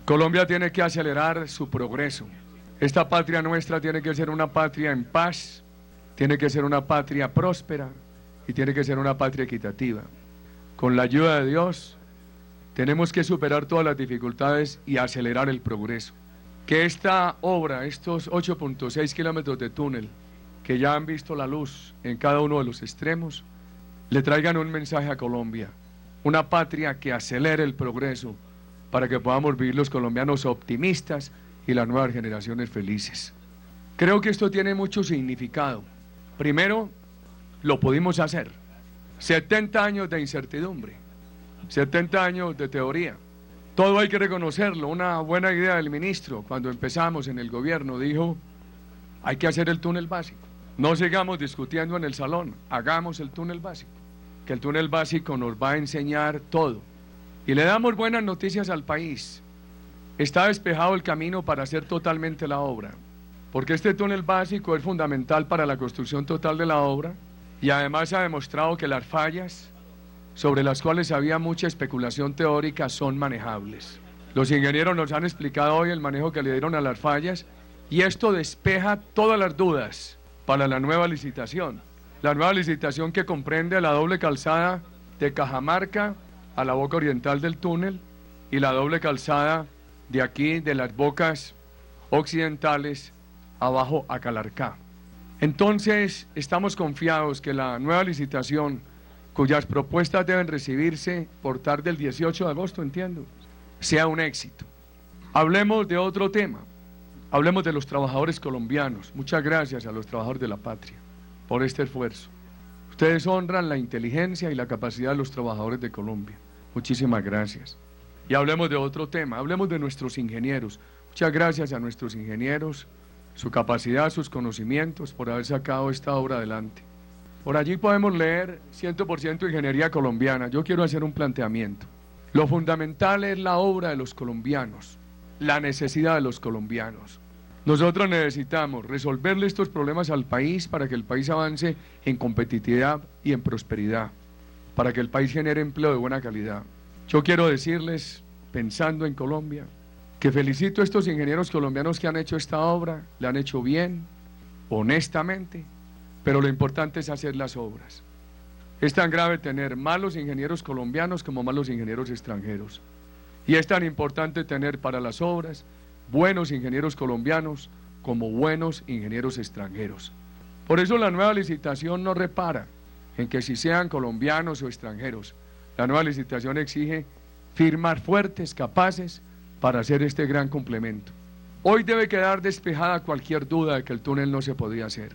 Colombia tiene que acelerar su progreso. Esta patria nuestra tiene que ser una patria en paz, tiene que ser una patria próspera y tiene que ser una patria equitativa. Con la ayuda de Dios, tenemos que superar todas las dificultades y acelerar el progreso. Que esta obra, estos 8.6 kilómetros de túnel, que ya han visto la luz en cada uno de los extremos, le traigan un mensaje a Colombia, una patria que acelere el progreso para que podamos vivir los colombianos optimistas y las nuevas generaciones felices. Creo que esto tiene mucho significado. Primero, lo pudimos hacer. 70 años de incertidumbre, 70 años de teoría. Todo hay que reconocerlo. Una buena idea del ministro, cuando empezamos en el gobierno, dijo, hay que hacer el túnel básico. No sigamos discutiendo en el salón, hagamos el túnel básico. Que el túnel básico nos va a enseñar todo. Y le damos buenas noticias al país. Está despejado el camino para hacer totalmente la obra, porque este túnel básico es fundamental para la construcción total de la obra, y además ha demostrado que las fallas sobre las cuales había mucha especulación teórica son manejables. Los ingenieros nos han explicado hoy el manejo que le dieron a las fallas, y esto despeja todas las dudas para la nueva licitación. La nueva licitación que comprende la doble calzada de Cajamarca a la boca oriental del túnel y la doble calzada de aquí, de las bocas occidentales, abajo a Calarcá. Entonces, estamos confiados que la nueva licitación, cuyas propuestas deben recibirse por tarde el 18 de agosto, entiendo, sea un éxito. Hablemos de otro tema, hablemos de los trabajadores colombianos. Muchas gracias a los trabajadores de la patria por este esfuerzo. Ustedes honran la inteligencia y la capacidad de los trabajadores de Colombia. Muchísimas gracias. Y hablemos de otro tema, hablemos de nuestros ingenieros. Muchas gracias a nuestros ingenieros, su capacidad, sus conocimientos por haber sacado esta obra adelante. Por allí podemos leer 100% ingeniería colombiana. Yo quiero hacer un planteamiento. Lo fundamental es la obra de los colombianos, la necesidad de los colombianos. Nosotros necesitamos resolverle estos problemas al país para que el país avance en competitividad y en prosperidad, para que el país genere empleo de buena calidad. Yo quiero decirles, pensando en Colombia, que felicito a estos ingenieros colombianos que han hecho esta obra, la han hecho bien, honestamente, pero lo importante es hacer las obras. Es tan grave tener malos ingenieros colombianos como malos ingenieros extranjeros. Y es tan importante tener para las obras buenos ingenieros colombianos como buenos ingenieros extranjeros. Por eso la nueva licitación no repara en que si sean colombianos o extranjeros. La nueva licitación exige firmas fuertes, capaces, para hacer este gran complemento. Hoy debe quedar despejada cualquier duda de que el túnel no se podía hacer.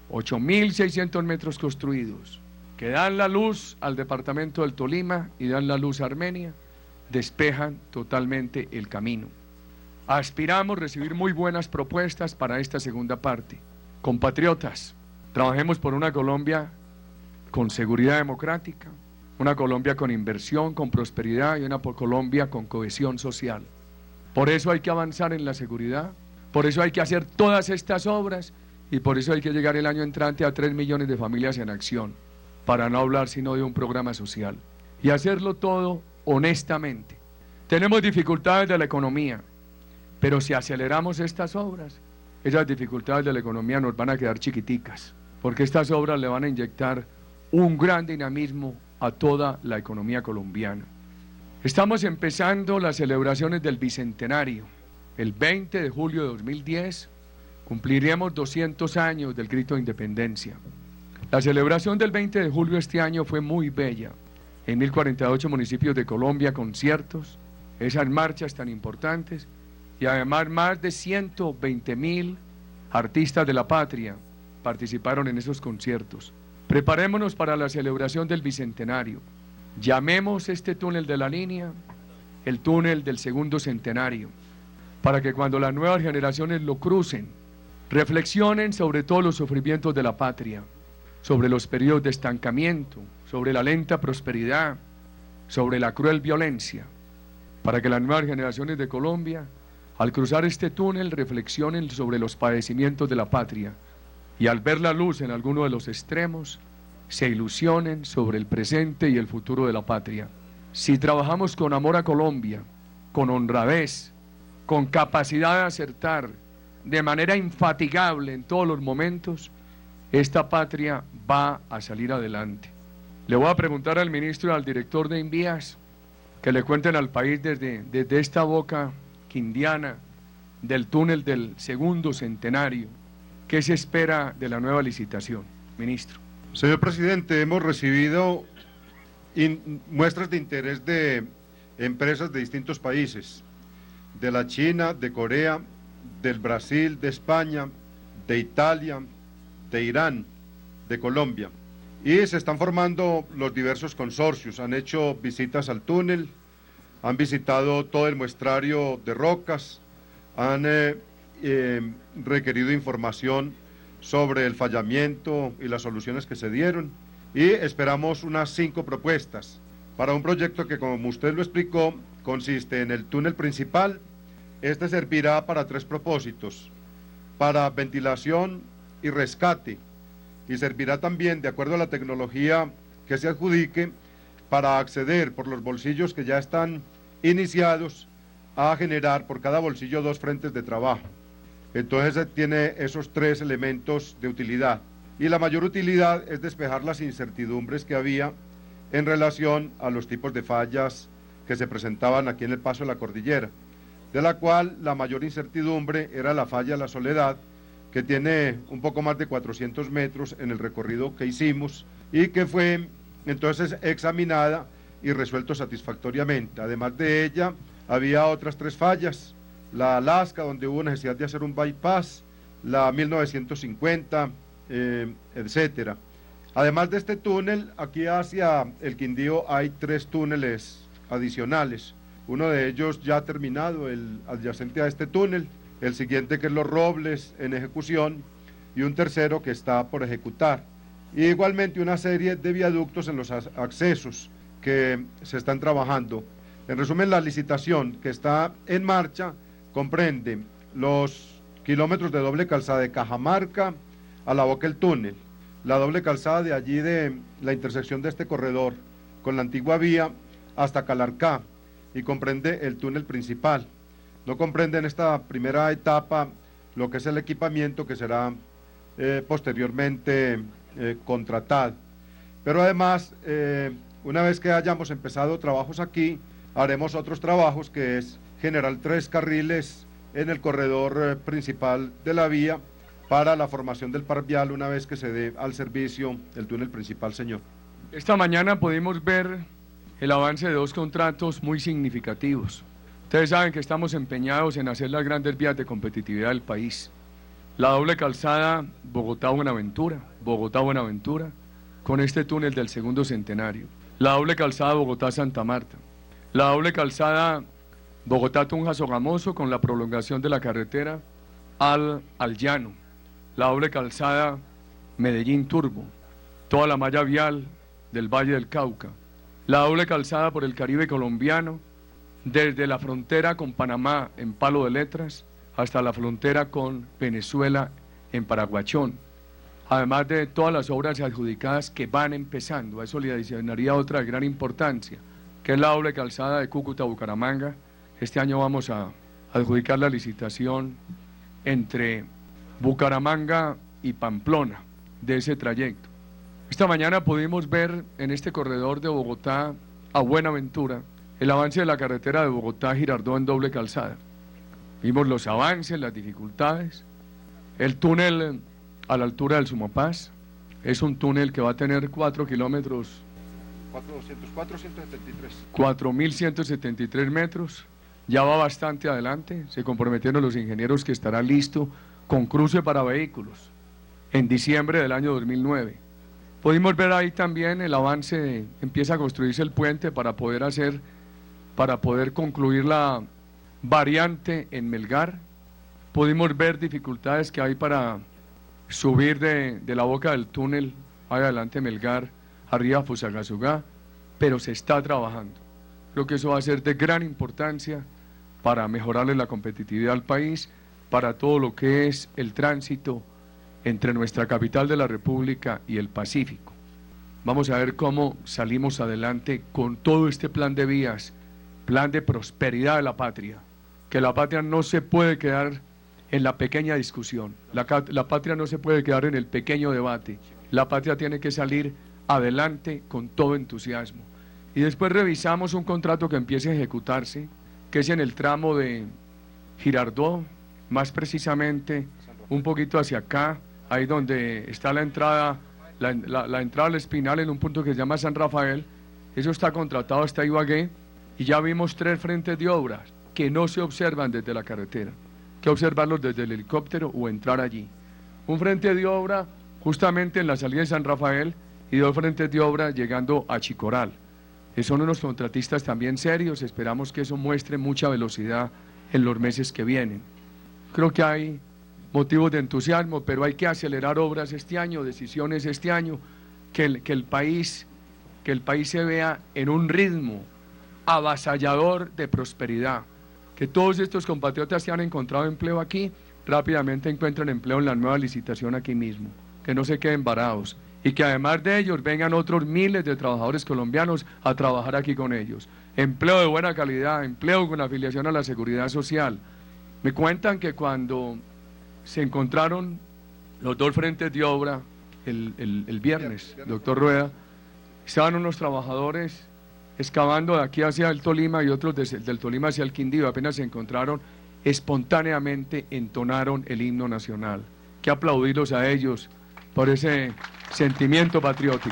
8.600 metros construidos, que dan la luz al departamento del Tolima y dan la luz a Armenia, despejan totalmente el camino. Aspiramos a recibir muy buenas propuestas para esta segunda parte. Compatriotas, trabajemos por una Colombia con seguridad democrática, una Colombia con inversión, con prosperidad y una Colombia con cohesión social. Por eso hay que avanzar en la seguridad, por eso hay que hacer todas estas obras y por eso hay que llegar el año entrante a 3 millones de familias en acción, para no hablar sino de un programa social. Y hacerlo todo honestamente. Tenemos dificultades de la economía, pero si aceleramos estas obras, esas dificultades de la economía nos van a quedar chiquiticas, porque estas obras le van a inyectar un gran dinamismo a toda la economía colombiana. Estamos empezando las celebraciones del Bicentenario. El 20 de julio de 2010 cumpliremos 200 años del grito de independencia. La celebración del 20 de julio este año fue muy bella. En 1048 municipios de Colombia, conciertos, esas marchas tan importantes, y además más de 120.000 artistas de la patria participaron en esos conciertos. Preparémonos para la celebración del Bicentenario. Llamemos este túnel de la línea el túnel del segundo centenario, para que cuando las nuevas generaciones lo crucen, reflexionen sobre todos los sufrimientos de la patria, sobre los periodos de estancamiento, sobre la lenta prosperidad, sobre la cruel violencia, para que las nuevas generaciones de Colombia, al cruzar este túnel, reflexionen sobre los padecimientos de la patria y al ver la luz en alguno de los extremos, se ilusionen sobre el presente y el futuro de la patria. Si trabajamos con amor a Colombia, con honradez, con capacidad de acertar de manera infatigable en todos los momentos, esta patria va a salir adelante. Le voy a preguntar al ministro y al director de Invías que le cuenten al país desde esta boca quindiana del túnel del segundo centenario, ¿qué se espera de la nueva licitación, ministro? Señor presidente, hemos recibido muestras de interés de empresas de distintos países, de la China, de Corea, del Brasil, de España, de Italia, de Irán, de Colombia. Y se están formando los diversos consorcios, han hecho visitas al túnel, han visitado todo el muestrario de rocas, han requerido información sobre el fallamiento y las soluciones que se dieron, y esperamos unas 5 propuestas para un proyecto que, como usted lo explicó, consiste en el túnel principal. Este servirá para 3 propósitos: para ventilación y rescate, y servirá también, de acuerdo a la tecnología que se adjudique, para acceder por los bolsillos que ya están iniciados a generar por cada bolsillo 2 frentes de trabajo. Entonces tiene esos 3 elementos de utilidad, y la mayor utilidad es despejar las incertidumbres que había en relación a los tipos de fallas que se presentaban aquí en el paso de la cordillera, de la cual la mayor incertidumbre era la falla La Soledad, que tiene un poco más de 400 metros en el recorrido que hicimos, y que fue entonces examinada y resuelto satisfactoriamente. Además de ella, había otras 3 fallas: la Alaska, donde hubo necesidad de hacer un bypass, la 1950, etcétera. Además de este túnel, aquí hacia el Quindío hay 3 túneles adicionales. Uno de ellos ya terminado, el adyacente a este túnel, el siguiente, que es Los Robles, en ejecución, y un tercero que está por ejecutar. Y igualmente una serie de viaductos en los accesos que se están trabajando. En resumen, la licitación que está en marcha comprende los kilómetros de doble calzada de Cajamarca a la boca del túnel, la doble calzada de allí de la intersección de este corredor con la antigua vía hasta Calarcá, y comprende el túnel principal. No comprende en esta primera etapa lo que es el equipamiento que será posteriormente contratado. Pero además, una vez que hayamos empezado trabajos aquí, haremos otros trabajos, que es generar 3 carriles en el corredor principal de la vía para la formación del par vial una vez que se dé al servicio el túnel principal, señor. Esta mañana pudimos ver el avance de 2 contratos muy significativos. Ustedes saben que estamos empeñados en hacer las grandes vías de competitividad del país. La doble calzada Bogotá-Buenaventura, con este túnel del segundo centenario. La doble calzada Bogotá-Santa Marta. La doble calzada Bogotá-Tunja-Sogamoso, con la prolongación de la carretera al llano. La doble calzada Medellín-Turbo. Toda la malla vial del Valle del Cauca. La doble calzada por el Caribe colombiano, desde la frontera con Panamá en Palo de Letras hasta la frontera con Venezuela en Paraguachón. Además de todas las obras adjudicadas que van empezando, a eso le adicionaría otra de gran importancia, que es la doble calzada de Cúcuta-Bucaramanga. Este año vamos a adjudicar la licitación entre Bucaramanga y Pamplona de ese trayecto. Esta mañana pudimos ver en este corredor de Bogotá a Buenaventura el avance de la carretera de Bogotá-Girardot en doble calzada. Vimos los avances, las dificultades. El túnel a la altura del Sumapaz es un túnel que va a tener 4 kilómetros, 4.173 metros. Ya va bastante adelante. Se comprometieron los ingenieros que estará listo con cruce para vehículos en diciembre del año 2009. Pudimos ver ahí también el avance, empieza a construirse el puente para poder concluir la variante en Melgar. Pudimos ver dificultades que hay para subir de la boca del túnel, ahí adelante Melgar, arriba Fusagasugá, pero se está trabajando. Creo que eso va a ser de gran importancia para mejorarle la competitividad al país, para todo lo que es el tránsito entre nuestra capital de la República y el Pacífico. Vamos a ver cómo salimos adelante con todo este plan de vías, plan de prosperidad de la patria, que la patria no se puede quedar en la pequeña discusión, la patria no se puede quedar en el pequeño debate, la patria tiene que salir adelante con todo entusiasmo. Y después revisamos un contrato que empiece a ejecutarse, que es en el tramo de Girardot, más precisamente un poquito hacia acá, ahí donde está la entrada, la entrada al Espinal, en un punto que se llama San Rafael. Eso está contratado hasta Ibagué, y ya vimos 3 frentes de obras que no se observan desde la carretera, hay que observarlos desde el helicóptero o entrar allí. Un frente de obra justamente en la salida de San Rafael y 2 frentes de obra llegando a Chicoral. Son unos contratistas también serios, esperamos que eso muestre mucha velocidad en los meses que vienen. Creo que hay motivos de entusiasmo, pero hay que acelerar obras este año, decisiones este año, que el país se vea en un ritmo avasallador de prosperidad, que todos estos compatriotas que han encontrado empleo aquí, rápidamente encuentren empleo en la nueva licitación aquí mismo, que no se queden varados, y que además de ellos vengan otros miles de trabajadores colombianos a trabajar aquí con ellos. Empleo de buena calidad, empleo con afiliación a la seguridad social. Me cuentan que cuando se encontraron los 2 frentes de obra el viernes, doctor Rueda, estaban unos trabajadores excavando de aquí hacia el Tolima y otros del Tolima hacia el Quindío. Apenas se encontraron, espontáneamente entonaron el himno nacional. Hay que aplaudirlos a ellos por ese sentimiento patriótico.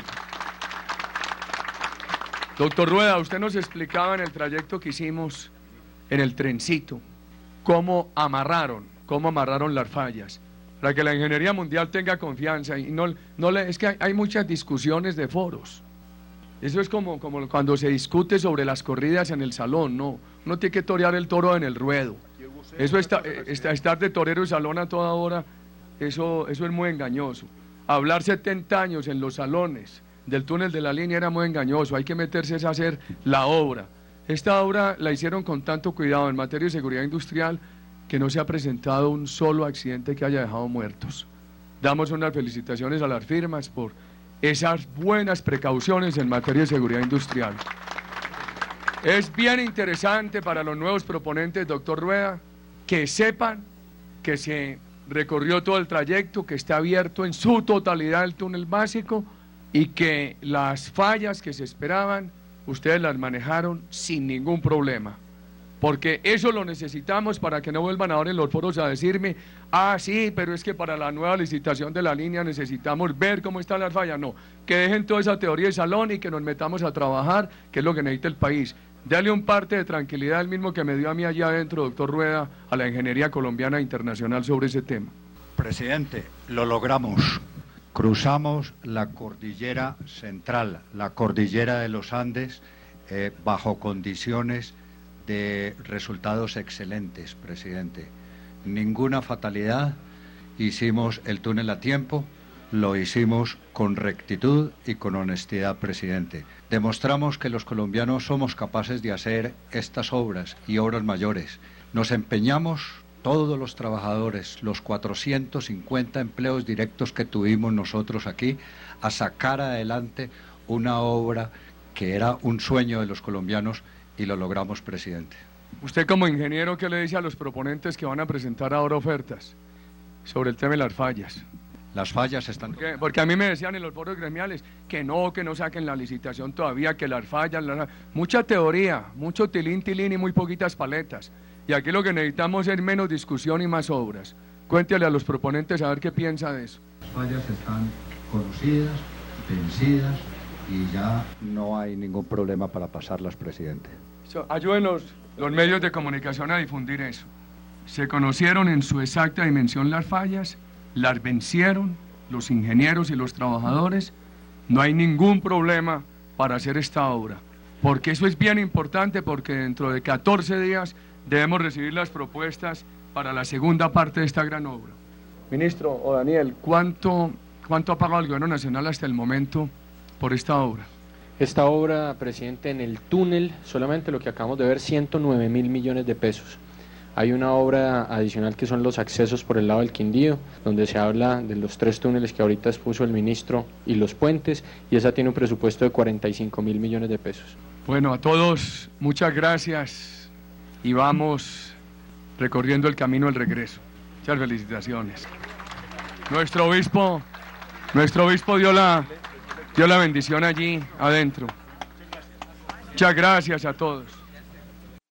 Doctor Rueda, usted nos explicaba en el trayecto que hicimos en el trencito cómo amarraron las fallas, para que la ingeniería mundial tenga confianza. Y es que hay muchas discusiones de foros. Eso es como cuando se discute sobre las corridas en el salón, no. Uno tiene que torear el toro en el ruedo. Eso estar de torero y salón a toda hora, eso es muy engañoso. Hablar 70 años en los salones del túnel de la línea era muy engañoso. Hay que meterse a hacer la obra. Esta obra la hicieron con tanto cuidado en materia de seguridad industrial que no se ha presentado un solo accidente que haya dejado muertos. Damos unas felicitaciones a las firmas por esas buenas precauciones en materia de seguridad industrial. Es bien interesante para los nuevos proponentes, doctor Rueda, que sepan que se recorrió todo el trayecto, que está abierto en su totalidad el túnel básico y que las fallas que se esperaban, ustedes las manejaron sin ningún problema. Porque eso lo necesitamos para que no vuelvan ahora en los foros a decirme, sí, pero es que para la nueva licitación de la línea necesitamos ver cómo están las fallas. No, que dejen toda esa teoría de salón y que nos metamos a trabajar, que es lo que necesita el país. Dale un parte de tranquilidad, el mismo que me dio a mí allá adentro, doctor Rueda, a la ingeniería colombiana e internacional sobre ese tema. Presidente, lo logramos. Cruzamos la cordillera central, la cordillera de los Andes, bajo condiciones de resultados excelentes, presidente. Ninguna fatalidad, hicimos el túnel a tiempo, lo hicimos con rectitud y con honestidad, presidente. Demostramos que los colombianos somos capaces de hacer estas obras y obras mayores. Nos empeñamos, todos los trabajadores, los 450 empleos directos que tuvimos nosotros aquí, a sacar adelante una obra que era un sueño de los colombianos y lo logramos, presidente. Usted como ingeniero, ¿qué le dice a los proponentes que van a presentar ahora ofertas sobre el tema de las fallas? Las fallas están... Porque a mí me decían en los foros gremiales que no saquen la licitación todavía, que las fallas... Mucha teoría, mucho tilín y muy poquitas paletas. Y aquí lo que necesitamos es menos discusión y más obras. Cuéntale a los proponentes a ver qué piensa de eso. Las fallas están conocidas, vencidas y ya no hay ningún problema para pasarlas, presidente. Ayúdenos los medios de comunicación a difundir eso. Se conocieron en su exacta dimensión las fallas, las vencieron los ingenieros y los trabajadores, no hay ningún problema para hacer esta obra, porque eso es bien importante, porque dentro de 14 días debemos recibir las propuestas para la segunda parte de esta gran obra. Ministro, o Daniel, ¿cuánto ha pagado el Gobierno Nacional hasta el momento por esta obra? Esta obra, presidente, en el túnel, solamente lo que acabamos de ver, 109.000 millones de pesos. Hay una obra adicional que son los accesos por el lado del Quindío, donde se habla de los 3 túneles que ahorita expuso el ministro y los puentes, y esa tiene un presupuesto de 45.000 millones de pesos. Bueno, a todos, muchas gracias y vamos recorriendo el camino del regreso. Muchas felicitaciones. Nuestro obispo dio la bendición allí adentro. Muchas gracias a todos.